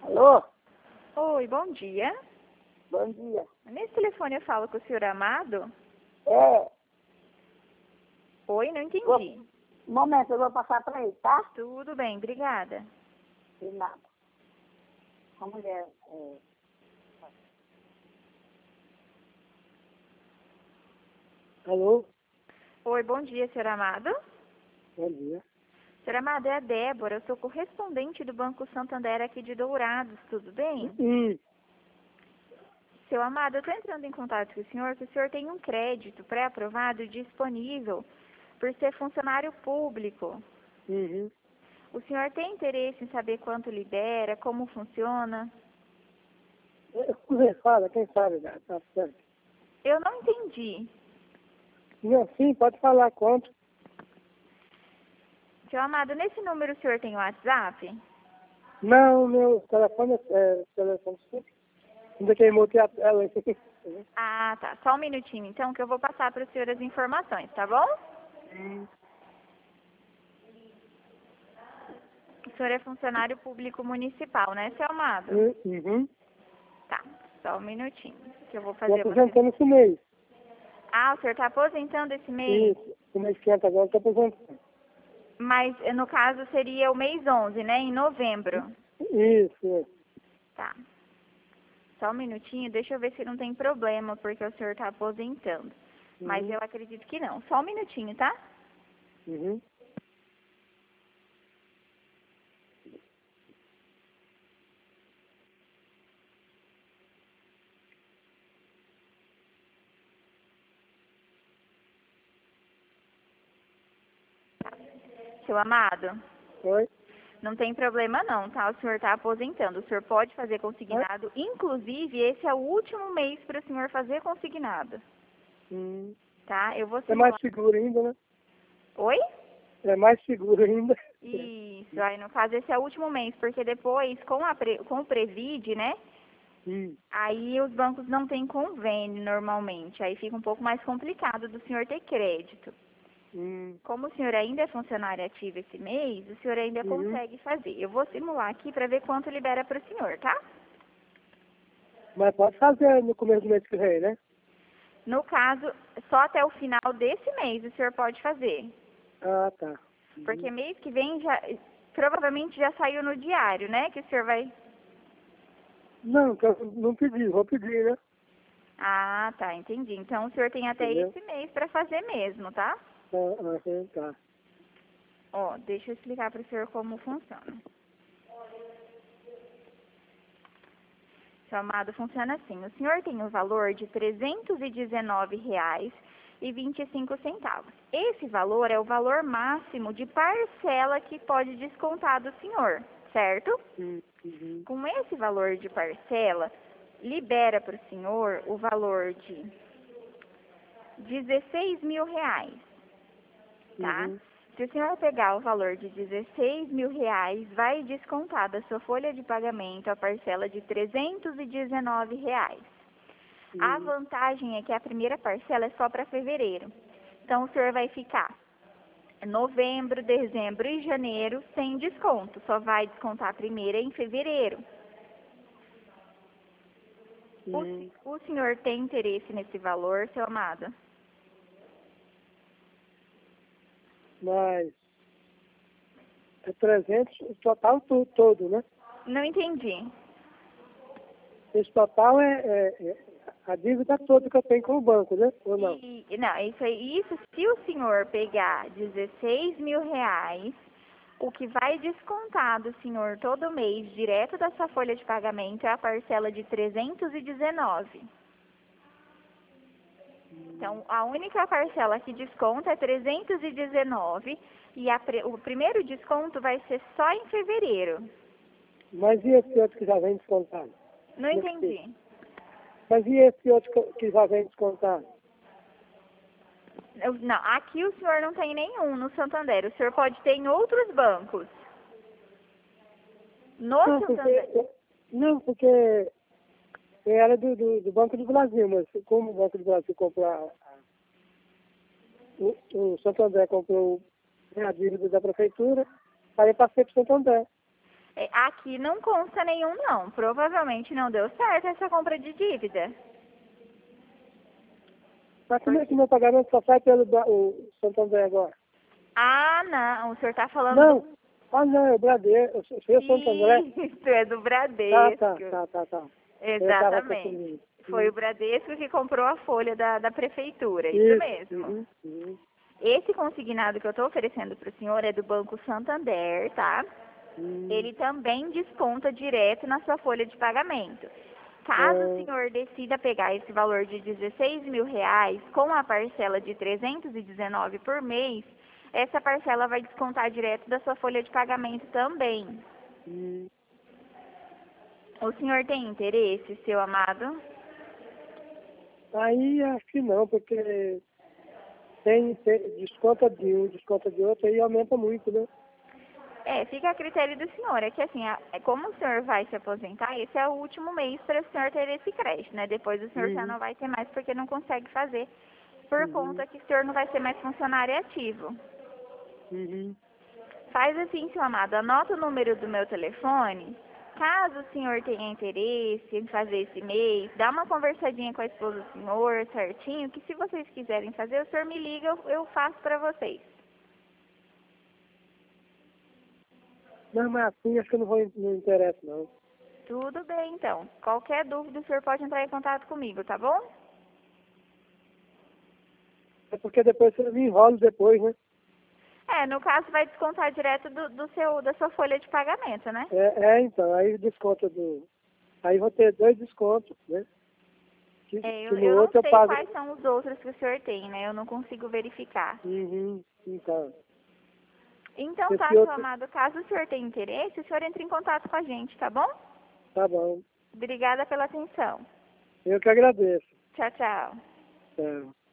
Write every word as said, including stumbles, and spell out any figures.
Alô? Oi, bom dia. Bom dia. Nesse telefone eu falo com o senhor Amado? É, Oi, não vou, entendi. um momento, eu vou passar para ele, tá? Tudo bem, obrigada. De nada. A mulher, é... Alô? Oi, bom dia, senhor Amado. Bom dia. Senhor Amado, é a Débora, eu sou correspondente do Banco Santander aqui de Dourados, tudo bem? Hum, Seu Amado, eu estou entrando em contato com o senhor, que o senhor tem um crédito pré-aprovado disponível por ser funcionário público. uhum. O senhor tem interesse em saber quanto libera, como funciona? Você fala, quem sabe, né? Tá certo. Eu não entendi. Não, sim, pode falar quanto. Seu Amado, nesse número o senhor tem WhatsApp? Não, meu telefone é, é telefone simples. Ainda queimou a tela. Ah, tá. Só um minutinho, então, que eu vou passar para o senhor as informações, tá bom? Hum, O senhor é funcionário público municipal, né, seu Amado? uhum. Tá. Só um minutinho, que eu vou Estou fazer uma... aposentando esse mês. Ah, o senhor está aposentando esse mês? Isso, o mês quente agora estou aposentando. Mas, eh, no caso, seria o mês onze, né? Em novembro. Isso, isso. Tá. Só um minutinho, deixa eu ver se não tem problema, porque o senhor está aposentando. Mas Uhum, eu acredito que não. Só um minutinho, tá? uhum. Seu Amado, Oi? não tem problema não, tá? O senhor está aposentando. O senhor pode fazer Oi? consignado. Inclusive, esse é o último mês para o senhor fazer consignado, Hum. tá? Eu vou É mais simular. seguro ainda, né? Oi? É mais seguro ainda. Isso, aí no caso esse é o último mês, porque depois, com, a pre... com o Previd, né? Hum. Aí os bancos não têm convênio normalmente. Aí fica um pouco mais complicado do senhor ter crédito. Hum. Como o senhor ainda é funcionário ativo esse mês, o senhor ainda Uhum. consegue fazer. Eu vou simular aqui para ver quanto libera para o senhor, tá? Mas pode fazer no começo do mês que vem, né? No caso, só até o final desse mês o senhor pode fazer. Ah, tá. Porque Uhum. mês que vem já provavelmente já saiu no diário, né? Que o senhor vai. Não, que eu não pedi, vou pedir, né? Ah, tá, entendi. Então o senhor tem até Entendeu? esse mês para fazer mesmo, tá? Ah, ah, sim, tá. Ó, deixa eu explicar para o senhor como funciona. Seu Amado, funciona assim. O senhor tem o valor de trezentos e dezenove reais e vinte e cinco centavos. Esse valor é o valor máximo de parcela que pode descontar do senhor, certo? Hum, Uhum. Com esse valor de parcela, libera para o senhor o valor de dezesseis mil reais, tá? Uhum. Se o senhor pegar o valor de dezesseis mil reais, vai descontar da sua folha de pagamento a parcela de trezentos e dezenove reais. A Uhum. vantagem é que a primeira parcela é só para fevereiro. Então o senhor vai ficar novembro, dezembro e janeiro sem desconto. Só vai descontar a primeira em fevereiro. O, se- Uhum. o senhor tem interesse nesse valor, seu amado? Mas é trezentos, o total tu- todo, né? Não entendi. Esse total é, é, é a dívida toda que eu tenho com o banco, né? Ou não? E, não, isso aí, isso se o senhor pegar dezesseis mil reais, o que vai descontar do senhor todo mês, direto da sua folha de pagamento, é a parcela de trezentos e dezenove. Então, a única parcela que desconta é trezentos e dezenove e a pre- o primeiro desconto vai ser só em fevereiro. Mas e esse outro que já vem descontado? Não Como é que fica? entendi. Mas e esse outro que que já vem descontado? Eu- não, aqui o senhor não tem nenhum no Santander. O senhor pode ter em outros bancos. No Não, Santander. porque, não, porque era do, do, do Banco do Brasil, mas como o Banco do Brasil comprou a, a- o, o Santander comprou, né, a dívida da prefeitura, aí eu passei para o Santander. É, aqui não consta nenhum, não. Provavelmente não deu certo essa compra de dívida. Mas como é que meu pagamento só sai pelo ba- o Santander agora? Ah, não. O senhor está falando Não. do... Ah, não, é o Bradesco. Eu sou eu sou Santander. Isso, é do Tá, Bradesco. tá, tá, tá, tá. Eu estava Exatamente. confundindo. Foi o Bradesco que comprou a folha da, da prefeitura, isso Isso. mesmo. Uhum, uhum, Esse consignado que eu estou oferecendo para o senhor é do Banco Santander, tá? uhum. Ele também desconta direto na sua folha de pagamento. Caso o Ah, senhor decida pegar esse valor de dezesseis mil reais com a parcela de trezentos e dezenove por mês, essa parcela vai descontar direto da sua folha de pagamento também. uhum. O senhor tem interesse, seu amado? Aí acho que não, porque tem, tem desconta de um, desconta de outro, aí aumenta muito, né? É, fica a critério do senhor. É que assim, a- é como o senhor vai se aposentar, esse é o último mês para o senhor ter esse crédito, né? Depois o senhor já Uhum, não vai ter mais porque não consegue fazer, por uhum, conta que o senhor não vai ser mais funcionário ativo. uhum. Faz assim, seu amado, anota o número do meu telefone. Caso o senhor tenha interesse em fazer esse mês, dá uma conversadinha com a esposa do senhor, certinho, que se vocês quiserem fazer, o senhor me liga, eu, eu faço para vocês. Não, mas assim acho que eu não vou, não interessa, não. Tudo bem, então. Qualquer dúvida, o senhor pode entrar em contato comigo, tá bom? É porque depois você me enrola depois, né? É, no caso vai descontar direto do, do seu, da sua folha de pagamento, né? É, é, então, aí desconta do. Aí vou ter dois descontos, né? Que, É, que eu, no eu não outro eu sei pago. quais são os outros que o senhor tem, né? Eu não consigo verificar. Uhum, então. Então tá, Esse seu outro. amado, caso o senhor tenha interesse, o senhor entre em contato com a gente, tá bom? Tá bom. Obrigada pela atenção. Eu que agradeço. Tchau, tchau. Tchau.